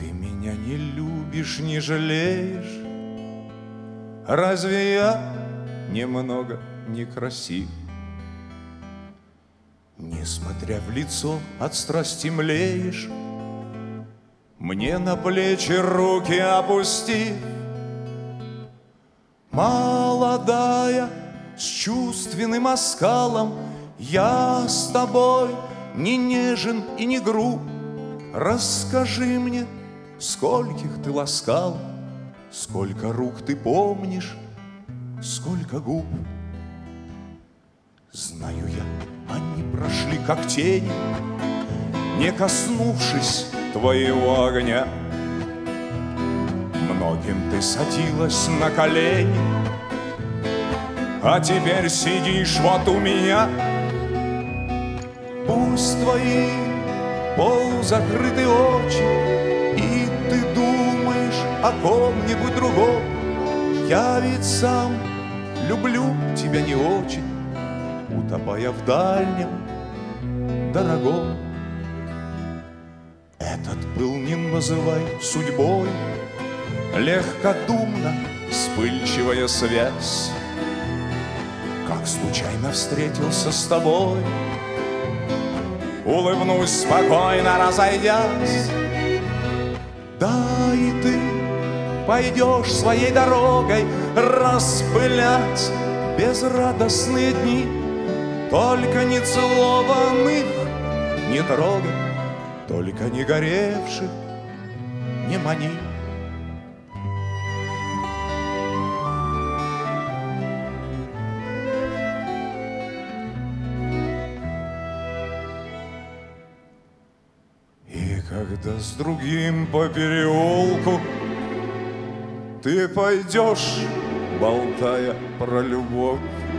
Ты меня не любишь, не жалеешь. Разве я немного некрасив? Несмотря в лицо, от страсти млеешь. Мне на плечи руки опусти. Молодая, с чувственным оскалом, я с тобой не нежен и не груб. Расскажи мне, скольких ты ласкал, сколько рук ты помнишь, сколько губ. Знаю я, они прошли как тени, не коснувшись твоего огня. Многим ты садилась на колени, а теперь сидишь вот у меня. Пусть твои полузакрыты очи, и ты думаешь о ком-нибудь другом. Я ведь сам люблю тебя не очень, утопая в дальнем, дорогом. Этот пыл не называй судьбой, легкодумно вспыльчивая связь. Как случайно встретился с тобой, улыбнусь спокойно, разойдясь. Да и ты пойдешь своей дорогой распылять безрадостные дни. Только не целованных не трогай, только не горевших не мани. И когда с другим по переулку ты пойдешь, болтая про любовь,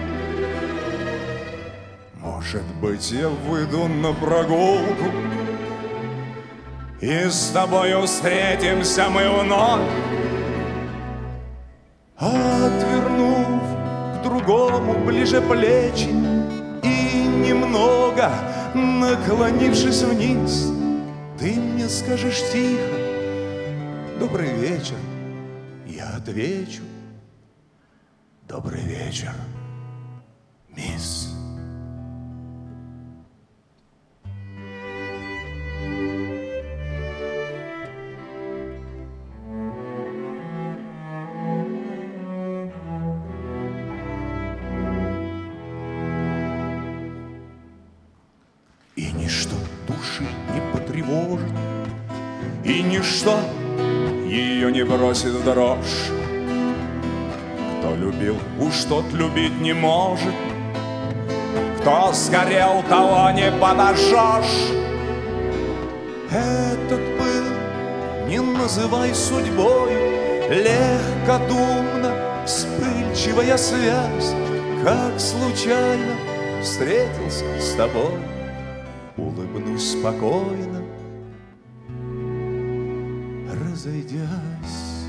может быть, я выйду на прогулку, и с тобою встретимся мы вновь. Отвернув к другому ближе плечи и немного наклонившись вниз, ты мне скажешь тихо: добрый вечер. Я отвечу: добрый вечер, мисс. И ничто души не потревожит, и ничто ее не бросит в дрожь. Кто любил, уж тот любить не может, кто сгорел, того не подожжешь. Этот пыл не называй судьбой, легкодумно вспыльчивая связь. Как случайно встретился с тобой, улыбнусь спокойно, разойдясь.